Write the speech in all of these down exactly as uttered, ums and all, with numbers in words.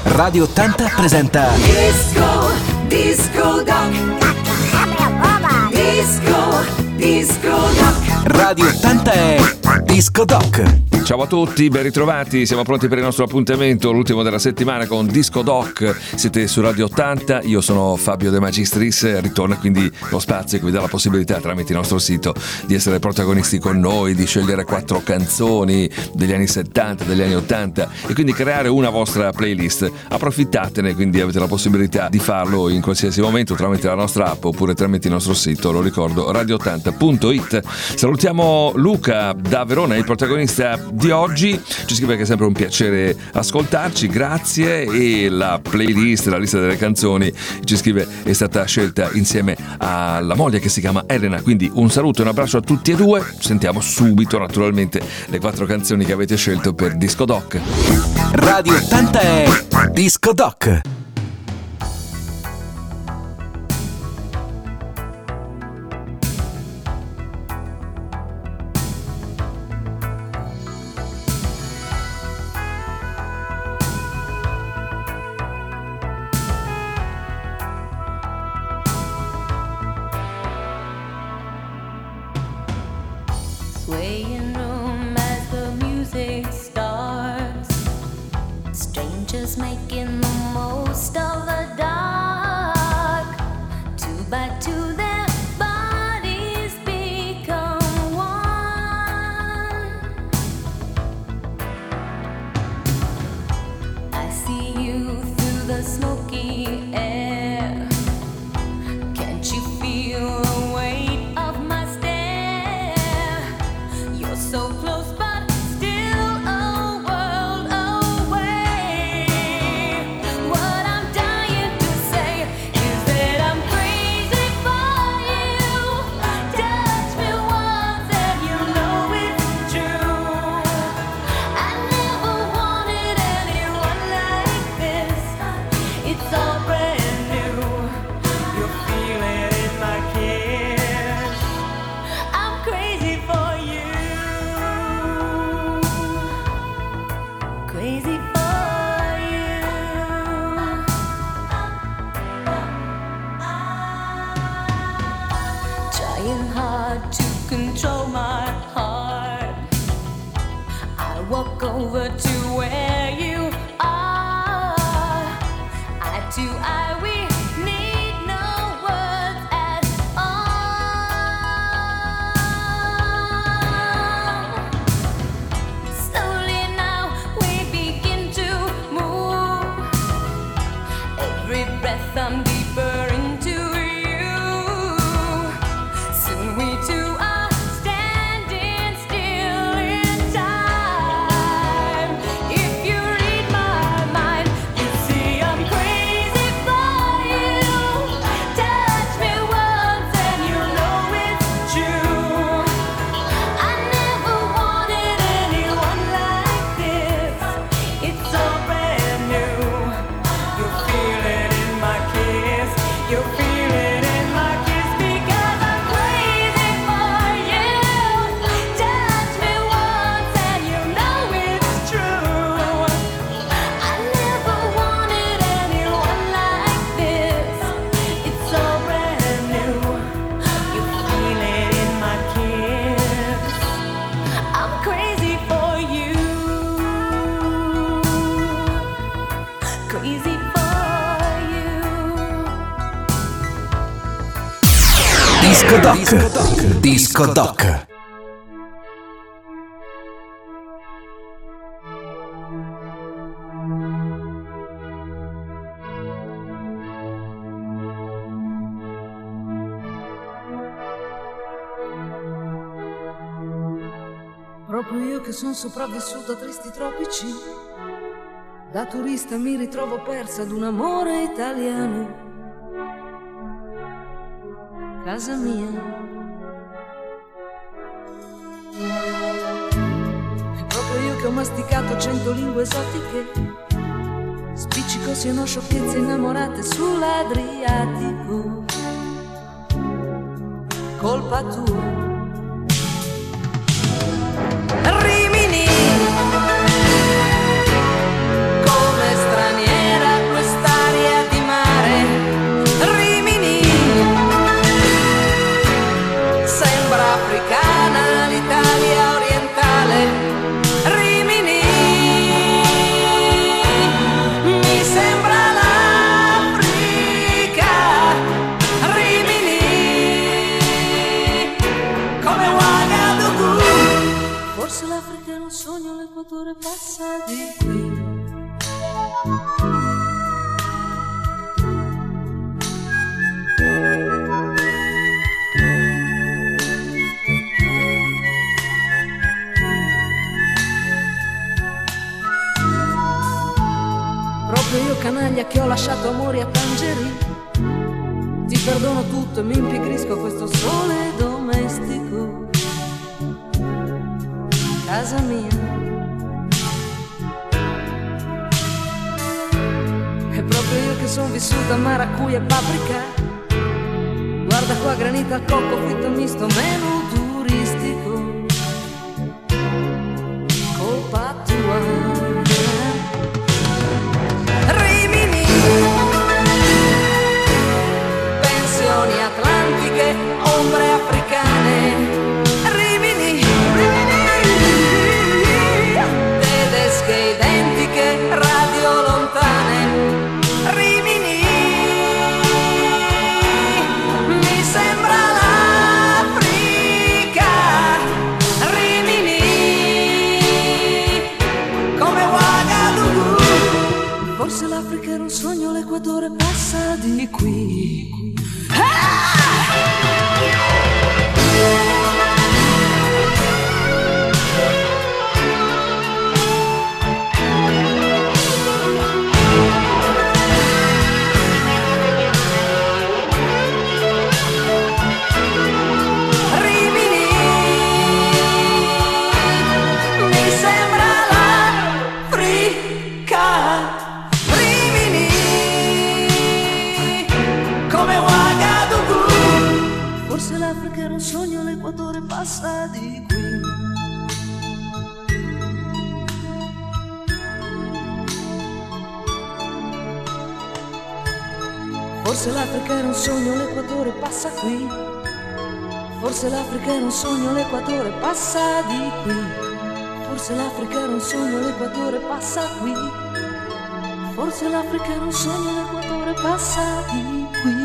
Radio ottanta presenta Disco, Disco Doc. Disco, Disco Doc. Radio ottanta è Disco Doc. Ciao a tutti, ben ritrovati, siamo pronti per il nostro appuntamento, l'ultimo della settimana con Disco Doc. Siete su Radio ottanta, io sono Fabio De Magistris, ritorna quindi lo spazio che vi dà la possibilità tramite il nostro sito di essere protagonisti con noi, di scegliere quattro canzoni degli anni settanta, degli anni ottanta e quindi creare una vostra playlist. Approfittatene, quindi avete la possibilità di farlo in qualsiasi momento tramite la nostra app oppure tramite il nostro sito, lo ricordo, radio ottanta punto it. Salutiamo Luca da Verona, il protagonista di oggi, ci scrive che è sempre un piacere ascoltarci, grazie, e la playlist, la lista delle canzoni, ci scrive, è stata scelta insieme alla moglie che si chiama Elena, quindi un saluto e un abbraccio a tutti e due. Sentiamo subito naturalmente le quattro canzoni che avete scelto per Disco Doc. Radio ottanta è Disco Doc. Swaying room as the music starts, strangers making the most of the dark. Two by two their bodies become one. I see you through the smoky air. Can't you feel the weight of my stare? You're so close but still a world away. What I'm dying to say is that I'm crazy for you. Touch me once and you know it's true. I never wanted anyone like this. It's all brand new. You feel it in my kiss. I'm crazy for you. Crazy for you. Trying hard to control my heart. I walk over to where you are. I do, I, we need no words at all. Slowly now we begin to move. Every breath I'm deeper into you. Soon we two are standing still in time. If you read my mind, you see I'm crazy for you. Touch me once and you know it's true. I never wanted anyone like this. It's all brand new. You feel it in my kiss. You feel it in my kiss because I'm crazy for you. Touch me once and you know it's true. I never wanted anyone like this. It's all brand new. You feel it in my kiss. I'm crazy for you. Crazy for you. Disco Doc. Disco Doc. Proprio io che sono sopravvissuto a tristi tropici, da turista mi ritrovo persa ad un amore italiano. Casa mia. E proprio io che ho masticato cento lingue esotiche, spiccico siano sciocchezze innamorate sull'Adriatico. Colpa tua. Rimini, come straniera canaglia che ho lasciato amori a Tangerì. Ti perdono tutto e mi impigrisco a questo sole domestico. Casa mia. È proprio io che sono vissuta a maracuja e paprika. Guarda qua, granita al cocco, fritto misto, menù turistico. Colpa tua. Rimini, pensioni atlantiche, ombre africane. Rimini, tedesche identiche, radio lontane. Rimini, mi sembra l'Africa. Rimini, come Ouagadougou. Forse l'Africa era un sogno, l'Equatore passa di qui. Rimini, mi sembra l'Africa. Rimini, come Ouagadougou. Forse l'Africa era un sogno, l'Equatore passa di qui. Forse l'Africa era un sogno, l'Equatore passa qui. Forse l'Africa era un sogno, l'Equatore passa di qui. Forse l'Africa era un sogno, l'Equatore passa qui. Forse l'Africa era un sogno, l'Equatore passa di qui.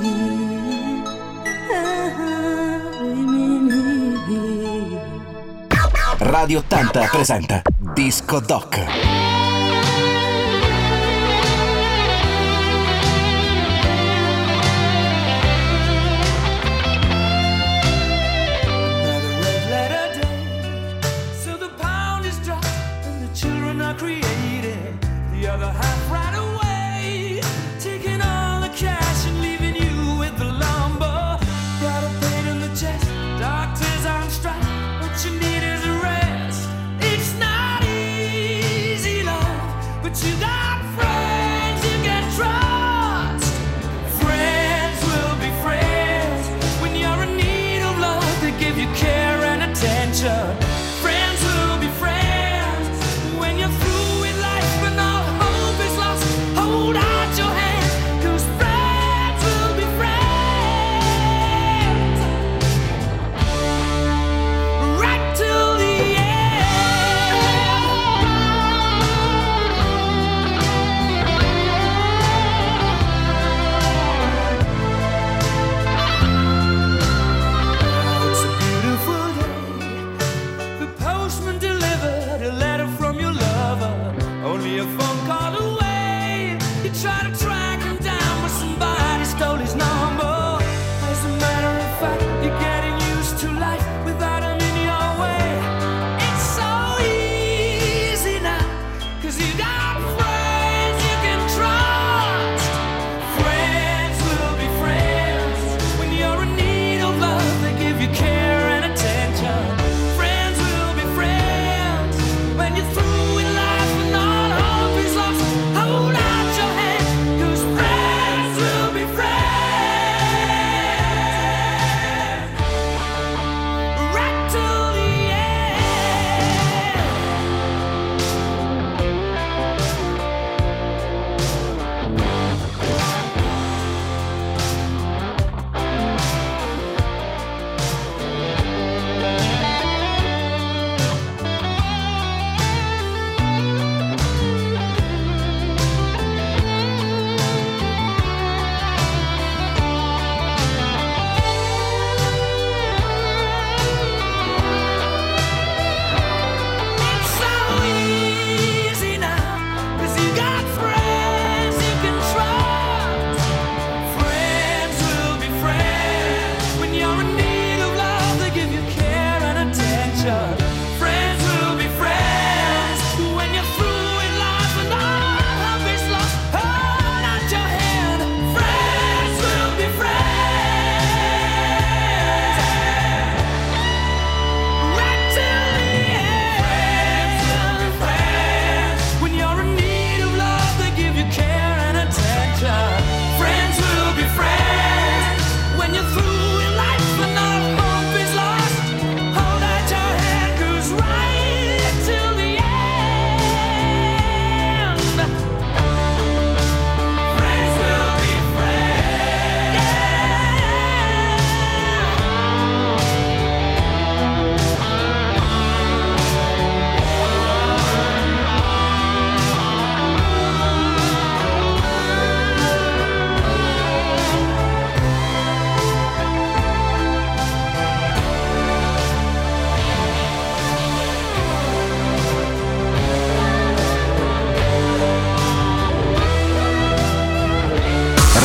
Radio ottanta presenta Disco Doc. When you're through with life and all hope is lost, hold out your hand.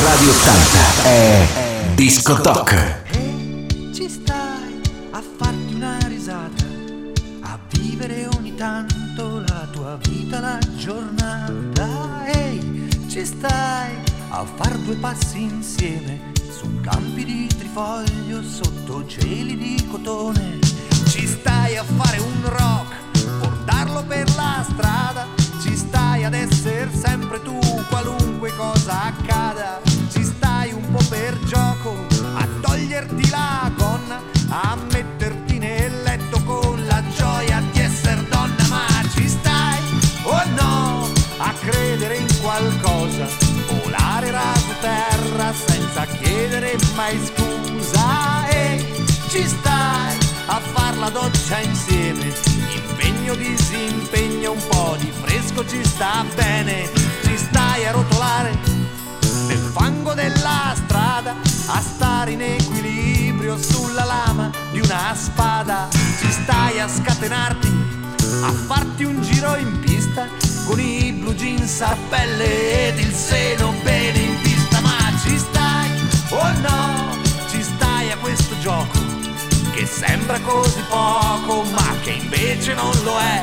Radio ottanta è Disco Doc. Ci stai a farti una risata, a vivere ogni tanto la tua vita, la giornata. Ehi, ci stai a far due passi insieme su campi di trifoglio sotto cieli di cotone. Ci stai a fare un rock, portarlo per la strada. Ci stai ad essere sempre tu, qualunque cosa accada. Ci stai un po' per gioco, a toglierti la gonna, a metterti nel letto con la gioia di essere donna. Ma ci stai, oh no, a credere in qualcosa, volare raso terra senza chiedere mai scusa. E ci stai a far la doccia insieme, impegno, disimpegno, un po' di fresco ci sta bene. Ci stai a rotolare nel fango della strada, a stare in equilibrio sulla lama di una spada. Ci stai a scatenarti, a farti un giro in pista con i blue jeans a pelle ed il seno bene in vista. Ma ci stai, oh no, ci stai a questo gioco che sembra così poco ma che invece non lo è.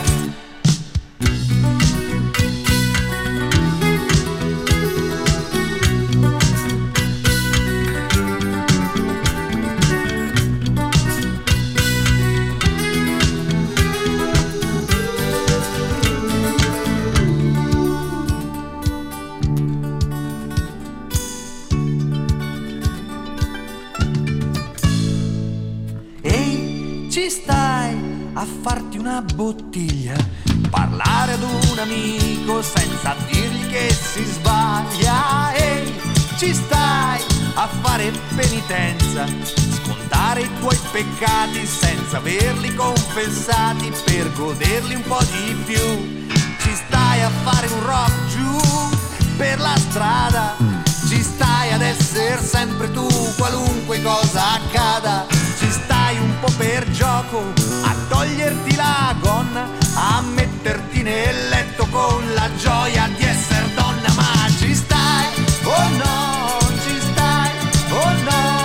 Ci stai a farti una bottiglia, parlare ad un amico senza dirgli che si sbaglia. Ehi, ci stai a fare penitenza, scontare i tuoi peccati senza averli confessati per goderli un po' di più. Ci stai a fare un rock giù per la strada. Ci stai ad essere sempre tu, qualunque cosa accada. Ci stai un po' per gioco, a toglierti la gonna, a metterti nel letto con la gioia di essere donna. Ma ci stai, oh no, ci stai, oh no.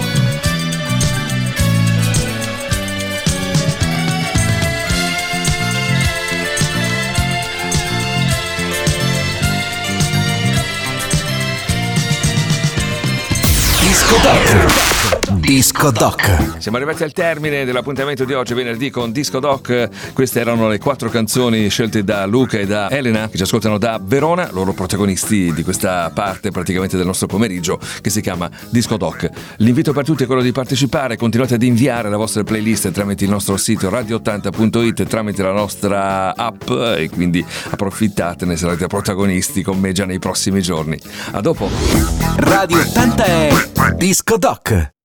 Disco Doc. Disco Doc. Siamo arrivati al termine dell'appuntamento di oggi, venerdì, con Disco Doc. Queste erano le quattro canzoni scelte da Luca e da Elena, che ci ascoltano da Verona, loro protagonisti di questa parte praticamente del nostro pomeriggio che si chiama Disco Doc. L'invito per tutti è quello di partecipare, continuate ad inviare le vostre playlist tramite il nostro sito radio ottanta punto it, tramite la nostra app, e quindi approfittatene, sarete protagonisti con me già nei prossimi giorni. A dopo. Radio ottanta è Disco Doc.